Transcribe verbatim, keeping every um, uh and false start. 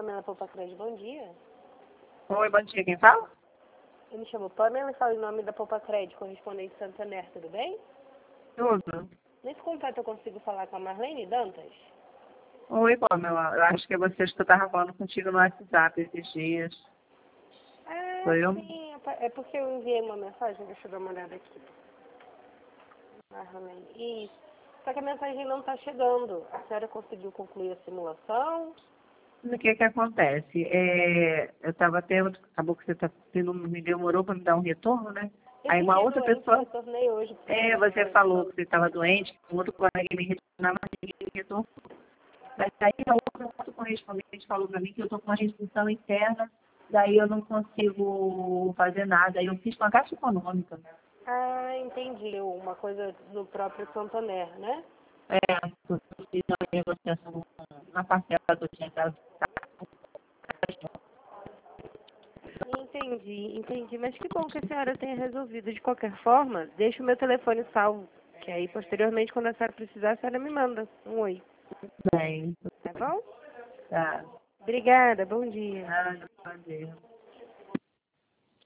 Pamela Poupa Crédito, bom dia. Oi, bom dia, quem fala? Eu me chamo Pamela e falo em nome da Poupa Crédito, correspondente Santander, tudo bem? Tudo. Nesse contato eu consigo falar com a Marlene Dantas? Oi, Pamela, eu acho que é você que eu estava falando contigo no WhatsApp esses dias. Ah, Foi eu? sim, é porque eu enviei uma mensagem, deixa eu dar uma olhada aqui. Marlene, isso. Só que a mensagem não está chegando. A senhora conseguiu concluir a simulação? O que que acontece? É, eu estava até, acabou que você tá, você não me demorou para me dar um retorno, né? Eu Aí uma fiquei outra doente, eu pessoa, retornei hoje. é, você falou que você estava doente, um outro colega me retornava, mas ninguém me retornou. Mas aí a outra, outro correspondente falou para mim que eu estou com uma restrição interna, daí eu não consigo fazer nada. Aí eu fiz com a Caixa Econômica. Ah, entendi. Uma coisa do próprio Santander, né? É, eu fiz uma negociação na parcela que eu tinha dado. Entendi, entendi. Mas que bom que a senhora tenha resolvido. De qualquer forma, deixa o meu telefone salvo. Que aí, posteriormente, quando a senhora precisar, a senhora me manda um oi. Bem, Tá bom? tá. Obrigada, bom dia. Nada, prazer.